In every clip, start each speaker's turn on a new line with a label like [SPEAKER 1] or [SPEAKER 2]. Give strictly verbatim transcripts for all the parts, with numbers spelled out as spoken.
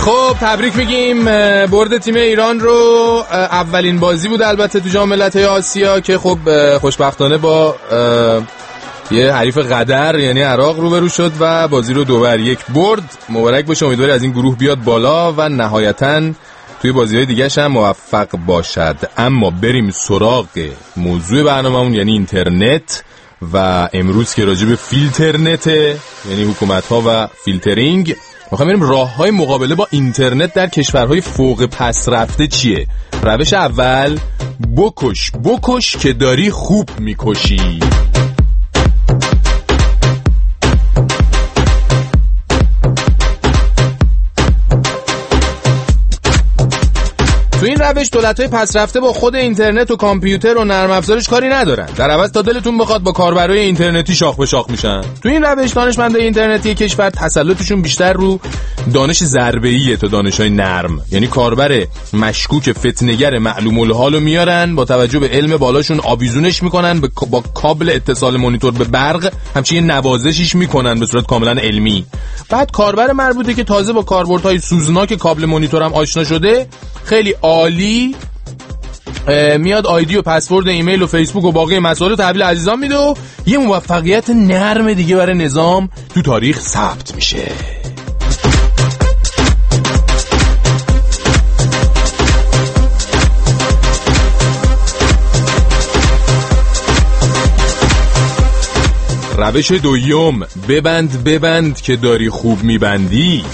[SPEAKER 1] خب تبریک میگیم، برد تیم ایران رو. اولین بازی بود البته تو جام ملت‌های آسیا که خب خوشبختانه با یه حریف قدر یعنی عراق روبرو شد و بازی رو دو بر یک برد. مبارک باشه، امیدواری از این گروه بیاد بالا و نهایتاً توی بازی‌های دیگه‌ش هم موفق باشد. اما بریم سراغ موضوع برنامه‌مون یعنی اینترنت و امروز که راجع به فیلترنت یعنی حکومت‌ها و فیلترینگ میخوایم بریم راه‌های مقابله با اینترنت در کشورهای فوق پس رفته چیه. روش اول، بکش بکش که داری خوب میکشی. تو این روش دولت‌های پس رفته با خود اینترنت و کامپیوتر و نرم افزارش کاری ندارن. در عوض تا دلتون بخواد با کاربرای اینترنتی شاخ به شاخ میشن. تو این روش دانشمندای اینترنتی کشور تسلطشون بیشتر رو دانش ضربه‌ایه تا دانش‌های نرم. یعنی کاربر مشکوک فتنه‌گر معلوم الحالو میارن، با توجه به علم بالاشون آویزونش میکنن، با کابل اتصال مانیتور به برق همچنین نوازشش میکنن به صورت کاملا علمی. بعد کاربر مربوطه که تازه با کاربردهای سوزناک کابل مانیتور هم آشنا شده، خیلی عالی میاد آیدی و پسورد ایمیل و فیسبوک و باقی مسائل تحویل عزیزان میده و یه موفقیت نرم دیگه برای نظام تو تاریخ ثبت میشه. روش دوم، ببند ببند که داری خوب میبندی.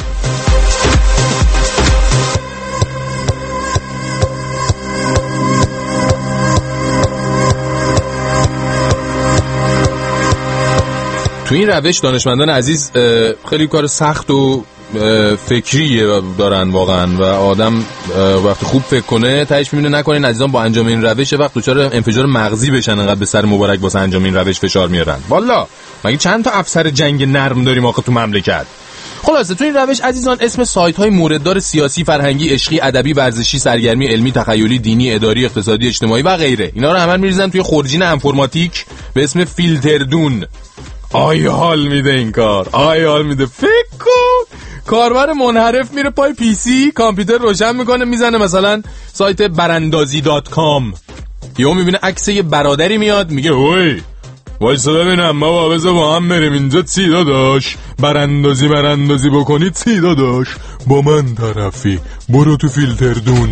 [SPEAKER 1] تو این روش دانشمندان عزیز خیلی کار سخت و فکری دارن واقعا و آدم وقتی خوب فکر کنه تهش میبینه نکنین عزیزان با انجام این روش وقت دچار انفجار مغزی بشن، انقدر به سر مبارک واسه انجام این روش فشار میارن. والا مگه چند تا افسر جنگ نرم داریم آخه تو مملکت؟ خلاصه تو این روش عزیزان اسم سایت های مورددار سیاسی، فرهنگی، عشقی، ادبی، ورزشی، سرگرمی، علمی، تخیلی، دینی، اداری، اقتصادی، اجتماعی و غیره، اینا رو همه میریزن توی خورجین انفرماتیک به اسم فیلتردون. آی حال میده این کار، آی حال میده. فکر کن کاربر منحرف میره پای پی سی، کامپیوتر روشن میکنه، میزنه مثلا سایت براندازی دات کام، یهو میبینه عکس یه برادری میاد، میگه اوی وایسا ببینم ما با بذار با هم بریم اینجا چی داداش، براندازی براندازی بکنی چی داداش، با من طرفی، برو تو فیلتردون.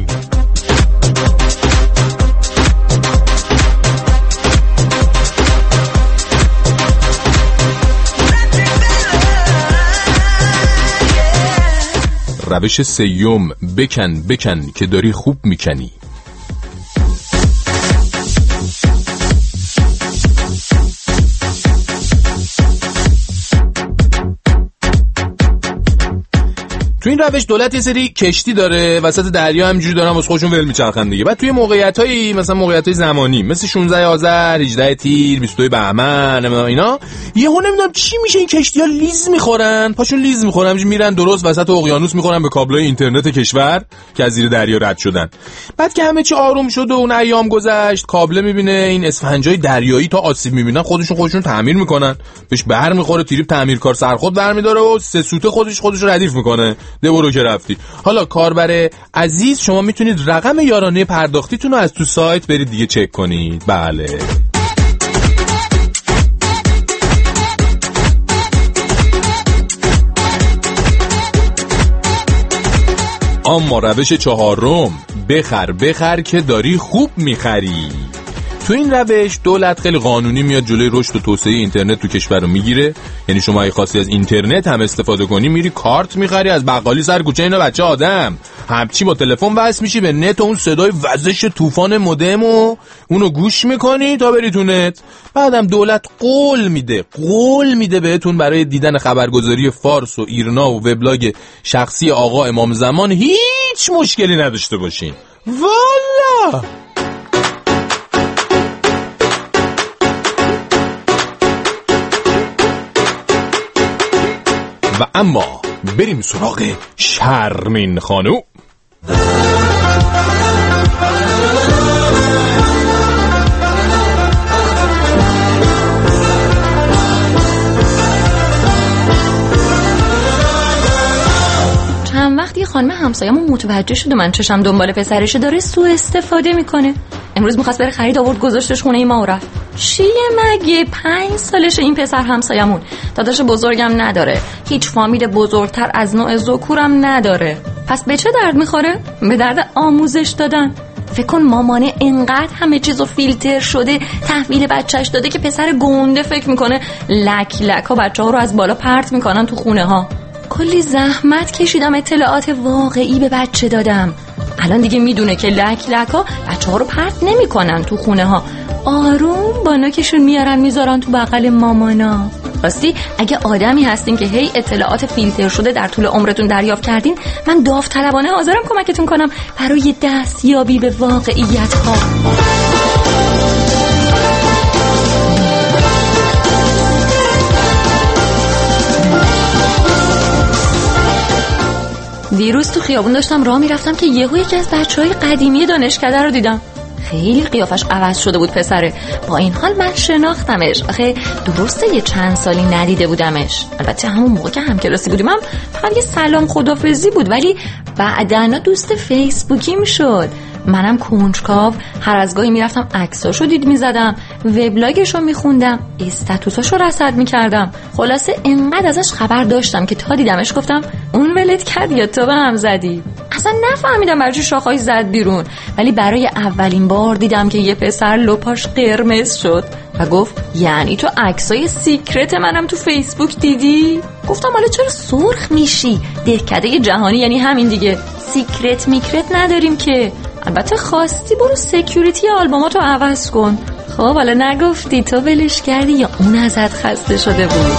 [SPEAKER 1] روش سیوم، بکن بکن که داری خوب میکنی. تو این روش دولت یه سری کشتی داره وسط دریا، همینجوری دارن واسه خودشون ول میچرخن دیگه. بعد توی موقعیتایی مثلا موقعیتای زمانی مثل شانزده آذر، هجده تیر، بیست و دو بهمن اینا، یهو نمیدونم چی میشه این کشتی‌ها لیز میخورن، پاشون لیز میخورن، همینجوری میرن درست وسط اقیانوس میخورن به کابلای اینترنت کشور که از زیر دریا رد شدن. بعد که همه چی آروم شد و اون ایام گذشت، کابل میبینه این اسفنجای دریایی تا آسیب میبینن خودشون خودشون تعمیر میکنن، بهش بر میخوره، تریپ تعمیرکار سرخود برمی‌داره و سه سوته خودش خودش رو ردیف میکنه. ده برو که رفتی. حالا کاربر عزیز شما میتونید رقم یارانه پرداختیتون رو از تو سایت برید دیگه چک کنید. بله اما روش چهارم، بخر بخر که داری خوب میخری. تو این روش دولت خیلی قانونی میاد جلوی رشد و توسعه اینترنت تو کشور رو میگیره. یعنی شما اگه خواستی از اینترنت هم استفاده کنی میری کارت میخری از بقالی سر کوچه اینا بچه آدم، همچی با تلفن وصل میشی به نت و اون صدای وزش طوفان مودم و اونو گوش میکنی تا بری تو نت. بعدم دولت قول میده قول میده بهتون برای دیدن خبرگزاری فارس و ایرنا و وبلاگ شخصی آقا امام زمان هیچ مشکلی نداشته باشین. والا و اما بریم سراغ شرمین خانو.
[SPEAKER 2] چند وقتی خانم همسایه‌مون متوجه شد من چشم دنبال پسرش داره سوء استفاده میکنه. امروز می‌خواست بره خرید، آورد گذاشتش خونه ما و رفت. چیه مگه؟ پنج سالشه این پسر همسایه‌مون. داداش بزرگم نداره، هیچ فامیل بزرگتر از نوع ذکورم نداره. پس به چه درد میخوره؟ به درد آموزش دادن. فکر کن مامانه انقدر همه چیزو فیلتر شده تحویل بچهش داده که پسر گنده فکر میکنه لک لک ها بچه ها رو از بالا پرت میکنن تو خونه ها. کلی زحمت کشیدم، اطلاعات واقعی به بچه دادم. الان دیگه میدونه که لک لک ها بچه ها رو پرت نمیکنن تو خونه ها، آروم با نوکشون میارن میذارن تو بغل مامانا. راستی اگه آدمی هستین که هی اطلاعات فیلتر شده در طول عمرتون دریافت کردین، من داوطلبانه حاضرم کمکتون کنم برای دستیابی به واقعیت ها. دیروز تو خیابون داشتم راه میرفتم که یهو یکی از بچهای قدیمی دانشکده رو دیدم. خیلی قیافش عوض شده بود پسره، با این حال من شناختمش. آخه درسته یه چند سالی ندیده بودمش، البته همون موقع که همکلاسی بودیم هم فقط یه سلام خدافظی بود، ولی بعداً دوست فیسبوکیم شد. منم کنجکاو هر از گاهی میرفتم عکساشو دید میزدم، وبلاگشو میخوندم، استاتوساشو رصد میکردم. خلاصه انقدر ازش خبر داشتم که تا دیدمش گفتم اون ولت کرد یا تو به هم زدی؟ اصلا نفهمیدم برای چی شاخه‌ای زد بیرون، ولی برای اولین بار دیدم که یه پسر لپاش قرمز شد و گفت یعنی تو عکسای سیکرت منم تو فیسبوک دیدی؟ گفتم حالا چرا سرخ میشی؟ دهکده جهانی یعنی همین دیگه، سیکرت میکرت نداریم که. البته خواستی برو سکیوریتی آلبوماتو عوض کن. خب حالا نگفتی تو ولش کردی یا اون ازت خسته شده بود؟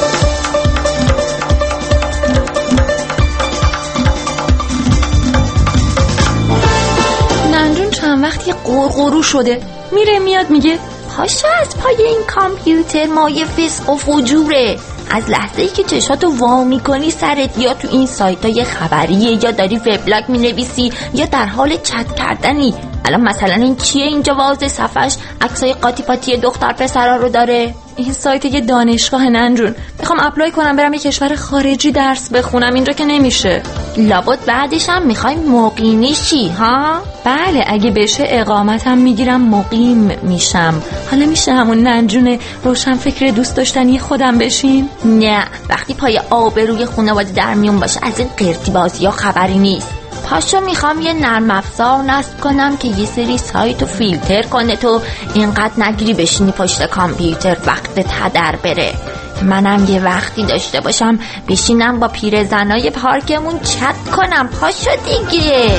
[SPEAKER 2] ننجون چند وقتی قرقرو شده، میره میاد میگه پاشو از پای این کامپیوتر، مایه فسق و فجوره. از لحظه‌ای که چشاتو وا می‌کنی سرت یا تو این سایت‌های خبریه یا داری وبلاگ می‌نویسی یا در حال چت کردنی. الان مثلا این چیه اینجا واژه صفحش عکسای قاطی پاتی دختر پسرا رو داره؟ این سایت یه دانشگاه ننجون، میخوام اپلای کنم برم یه کشور خارجی درس بخونم، اینجا که نمیشه. لابد بعدش هم میخوای مقیمی شی ها؟ بله اگه بشه اقامتم میگیرم مقیم میشم. حالا میشه همون ننجون روشن فکر دوست داشتنی خودم بشیم؟ نه، وقتی پای آبروی خانواده در میون باشه از این قرتی بازی ها خبری نیست. پاشو میخوام یه نرم افزار نصب کنم که یه سری سایتو فیلتر کنه تو اینقدر نگیری بشینی پشت کامپیوتر وقتت هدر بره. منم یه وقتی داشته باشم بشینم با پیرزنای پارکمون چت کنم. پاشو دیگه.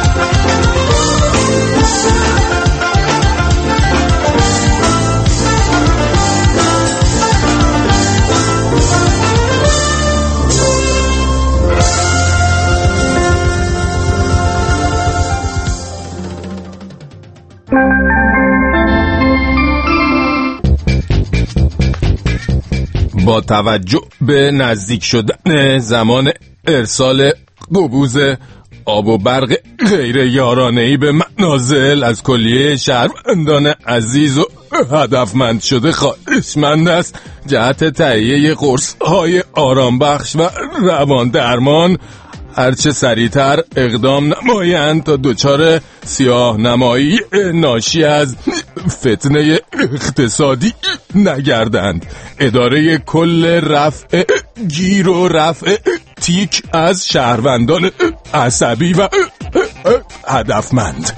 [SPEAKER 1] با توجه به نزدیک شدن زمان ارسال قبوز آب و برق غیر یارانه‌ای به منازل از کلیه شهروندان عزیز و هدفمند شده خواهشمند است جهت تهیه قرص‌های آرام بخش و روان درمان هرچه سریعتر اقدام نمایند تا دچار سیاه نمایی ناشی از فتنه اقتصادی نگردند. اداره کل رفع گیر و رفع تیک از شهروندان عصبی و هدفمند.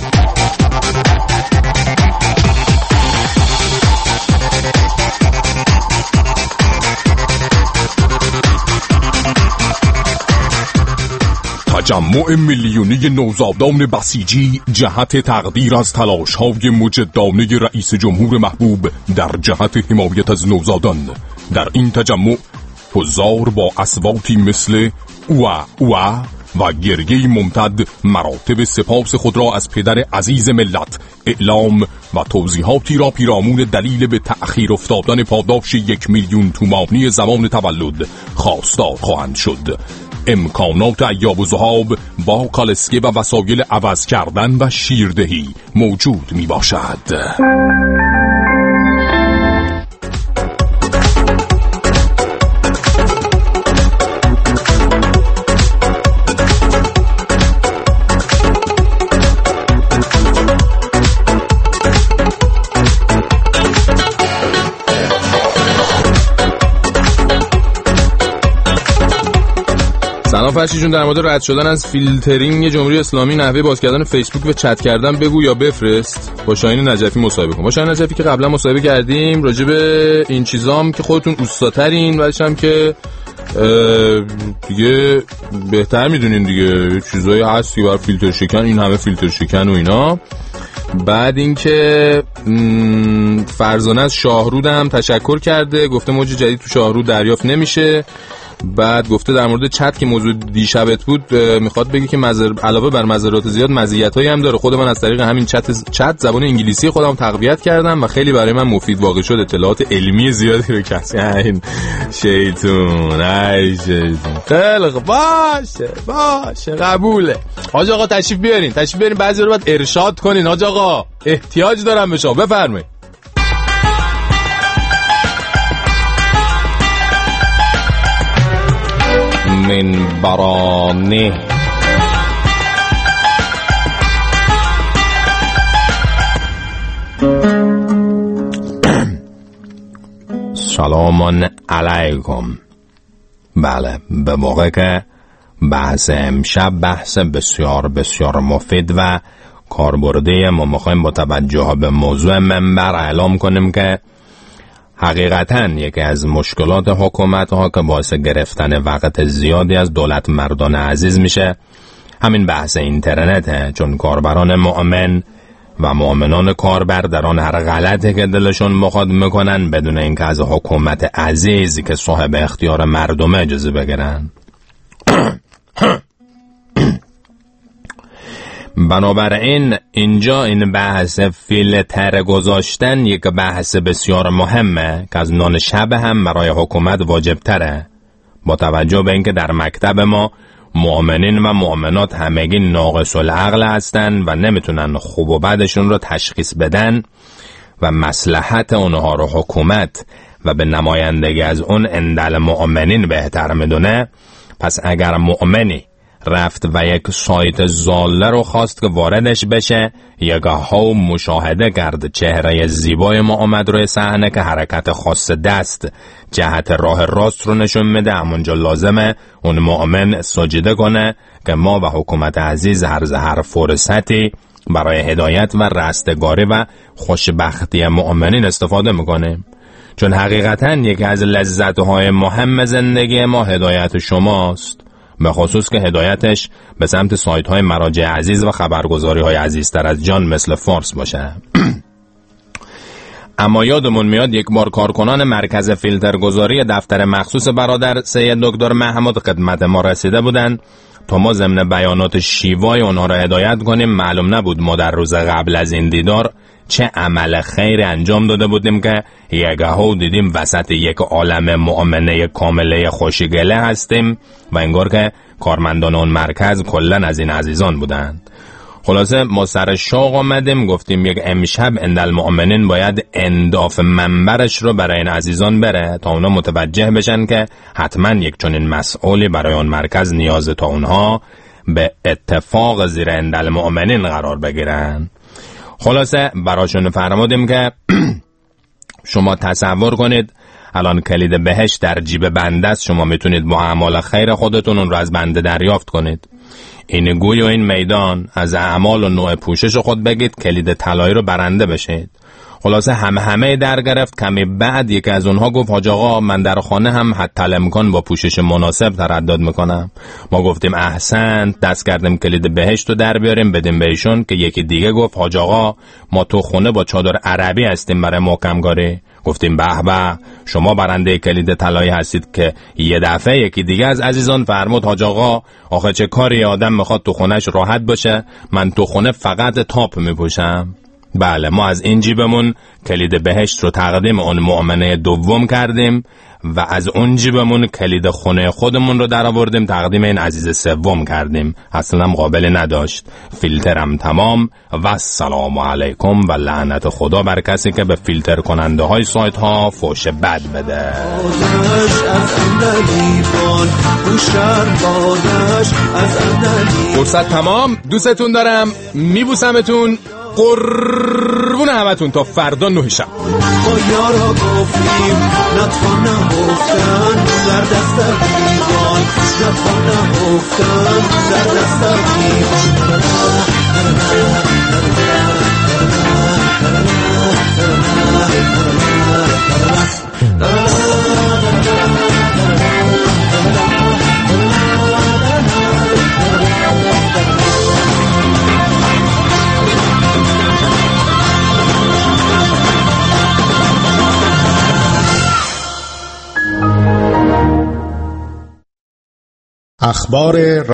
[SPEAKER 1] تجمع میلیونی نوزادان بسیجی جهت تقدیر از تلاش‌های مجدانه رئیس جمهور محبوب در جهت حمایت از نوزادان. در این تجمع حضار با اصواتی مثل اوه اوه و گریه ممتد مراتب سپاس خود را از پدر عزیز ملت اعلام و توضیحاتی را پیرامون دلیل به تأخیر افتادن پاداش یک میلیون تومانی زمان تولد خواستار خواهند شد. امکانات ایاب و ذهاب با کالسکه و وسایل عوض کردن و شیردهی موجود می باشد. سلام فرشی جون، در مورد رد شدن از فیلترینگ جمهوری اسلامی نحوه باز کردن فیسبوک و چت کردن بگو یا بفرست. با شاهین نجفی مصاحبه کن. با شاهین نجفی که قبلا مصاحبه کردیم راجع به این چیزام که خودتون اوستاترین، بعدش هم که دیگه بهتر میدونین دیگه چیزایی هست که بر فیلتر شکن، این همه فیلتر شکن و اینا. بعد اینکه فرزانه از شاهرود هم تشکر کرده، گفته موج جدید تو شاهرود دریافت نمیشه. بعد گفته در مورد چت که موضوع دیشبت بود میخواد بگه که مزر... علاوه بر مزرات زیاد مزیتایی هم داره. خود من از طریق همین چت چت زبان انگلیسی خودم تقویت کردم و خیلی برای من مفید واقع شد. اطلاعات علمی زیادی رو کسی این شیطون ای شیطون خیلی باشه باشه قبوله. حاج آقا تشریف بیارین تشریف بیارین بعضی رو باید ارشاد کنین. حاج آقا احتیاج دارم به شما، بفرمایید. من برانه سلام علیکم. بله، به موقع که بحث امشب بحث بسیار بسیار مفید و کاربردی ما میخوایم با توجه به موضوع منبر اعلام کنیم که حقیقتاً یکی از مشکلات حکومت ها که باعث گرفتن وقت زیادی از دولت مردان عزیز میشه همین بحث اینترنته، چون کاربران مؤمن و مؤمنان کاربر در آن هر غلطی که دلشون بخواد میکنن بدون اینکه از حکومت عزیز که صاحب اختیار مردمه اجازه بگیرن. بنابراین اینجا این بحث فیلتر گذاشتن یک بحث بسیار مهمه که از نان شب هم برای حکومت واجب تره، با توجه به اینکه در مکتب ما مؤمنین و مؤمنات همگی ناقص العقل هستن و نمیتونن خوب و بدشون رو تشخیص بدن و مصلحت اونها رو حکومت و به نمایندگی از اون اندل مؤمنین بهتر میدونه. پس اگر مؤمنی رفت و یک سایت زاله رو خواست که واردش بشه، یگاه ها مشاهده کرد چهره زیبای ما آمد روی صحنه که حرکت خاص دست جهت راه راست رو نشون میده، همونجا لازمه اون مؤمن سجده کنه که ما و حکومت عزیز هر هر فرصتی برای هدایت و رستگاری و خوشبختی مؤمنین استفاده میکنیم، چون حقیقتا یکی از لذت‌های مهم زندگی ما هدایت شماست، به خصوص که هدایتش به سمت سایت های مراجع عزیز و خبرگزاری های عزیزتر از جان مثل فارس باشه. اما یادمون میاد یک بار کارکنان مرکز فیلترگذاری دفتر مخصوص برادر سید دکتر محمود خدمت ما رسیده بودن تا ما ضمن بیانات شیوای اونها را هدایت کنیم. معلوم نبود ما در روز قبل از این دیدار چه عمل خیر انجام داده بودیم که یگهو دیدیم وسط یک عالم مؤمنه کامله خوشگله هستیم و انگار که کارمندان اون مرکز کلن از این عزیزان بودند. خلاصه ما سر شوق آمدیم، گفتیم یک امشب اندل مؤمنین باید انداف منبرش رو برای این عزیزان بره تا اونا متوجه بشن که حتما یک چنین مسئولی برای اون مرکز نیاز تا اونها به اتفاق زیر اندل مؤمنین قرار بگیرن. خلاصه براشون فرمودیم که شما تصور کنید الان کلید بهشت در جیب بنده است، شما میتونید با اعمال خیر خودتون اون رو از بنده دریافت کنید. این گوی و این میدان از اعمال و نوع پوشش خود بگید کلید طلایی رو برنده بشید. خلاصه هم همه در گرفت. کمی بعد یکی از اونها گفت حاج آقا من در خانه هم حتی الامکان با پوشش مناسب تردد میکنم. ما گفتیم احسن، دست کردیم کلید بهشت رو در بیاریم بدیم بهشون که یکی دیگه گفت حاج آقا ما تو خونه با چادر عربی هستیم برای محکمگاری. گفتیم به به شما برنده کلید طلایی هستید که یه دفعه یکی دیگه از عزیزان فرمود حاج آقا آخه چه کاری آدم میخواد تو خونش راحت باشه، من تو خونه فقط تاپ میپوشم. بله ما از این جیبمون کلید بهشت رو تقدیم اون مؤمنه دوم کردیم و از اون جیبمون کلید خونه خودمون رو در آوردیم تقدیم این عزیز سوم کردیم. اصلا قابل نداشت. فیلترم تمام و السلام علیکم و لعنت خدا بر کسی که به فیلتر کننده های سایت ها فوش بد بده. فرصت تمام. دوستتون دارم، میبوسمتون. قربون همتون تا فردا نه شب.
[SPEAKER 3] با یارا گفتیم نتوان نهفتن در دست دیوان، نتوان نهفتن در دست دیوان.
[SPEAKER 4] اخبار